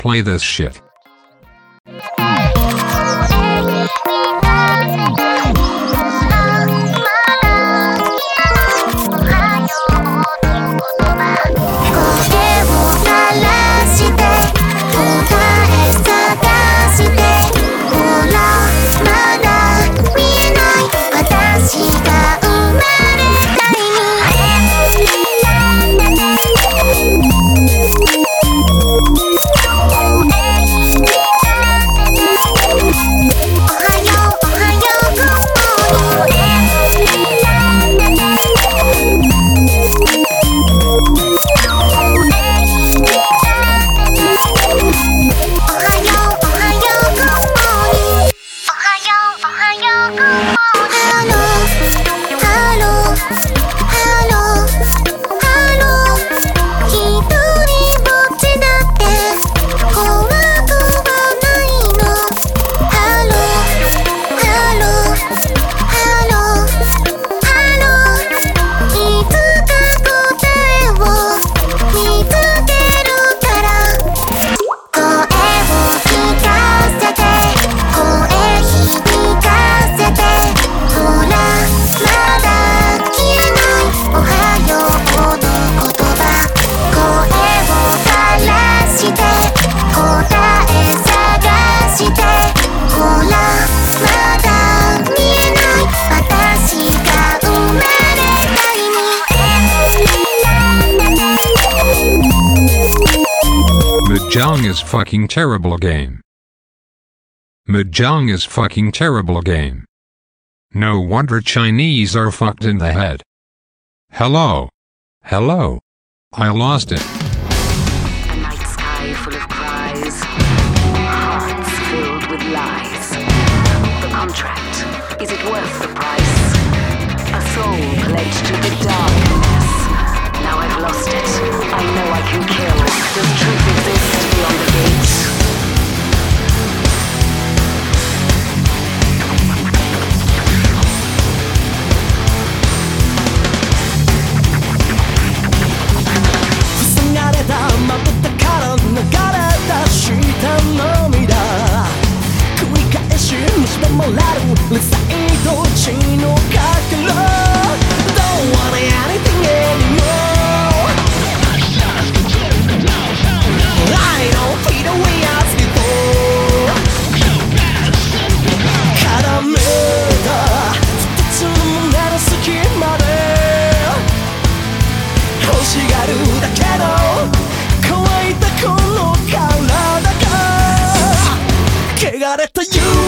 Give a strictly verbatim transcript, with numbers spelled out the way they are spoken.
Play this shit. Mahjong is fucking terrible game. Mahjong is fucking terrible game. No wonder Chinese are fucked in the head. Hello. Hello. I lost it. A night sky full of cries. Hearts filled with lies. The contract, is it worth the price? A soul pledged to the darkness. Now I've lost it. I know I can kill. Does truth exist beyond the gates? Don't want anything anymore. I don't feel the way I was before. Karameda,一つの胸の隙間で欲しがるだけの乾いたこの体が汚れた夢